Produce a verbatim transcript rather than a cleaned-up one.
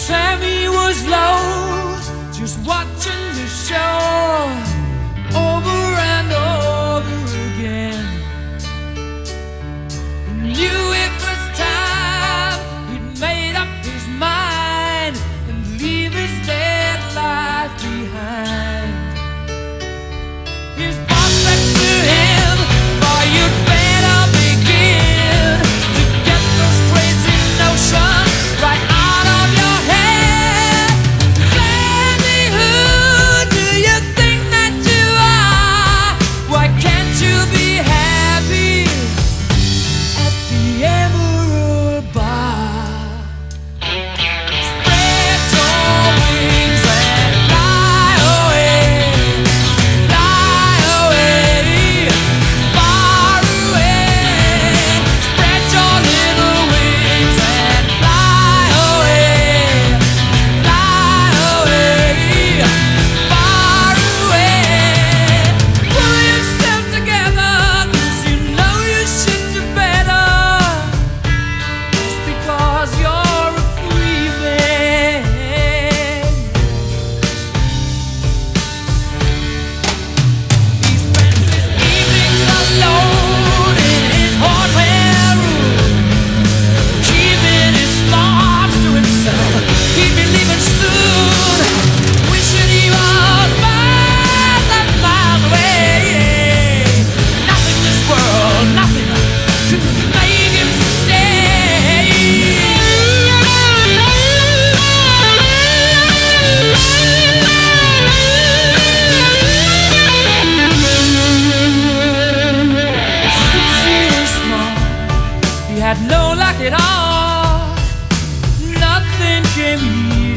Sammy was low, just watching the show over and over again. He knew it was time, he'd made up his mind and leave his dead life behind. His boss said to him, "Boy, you'd better begin to get those crazy notions right out of your head. Sandy, who do you think that you are? Why can't you be happy at the Emerald Bar? Spread your wings and fly away, fly away, far away. Spread your little wings and fly away, fly away, far away. Pull yourself together, 'cause you know you should do better. Just because you're a free man. He spends his evenings alone in his hotel room, keeping his thoughts to himself. He'd be leaving soon, wishing he was miles and miles away. Nothing in this world, nothing could make him stay. Since he was small, he had no luck at all. Nothing came near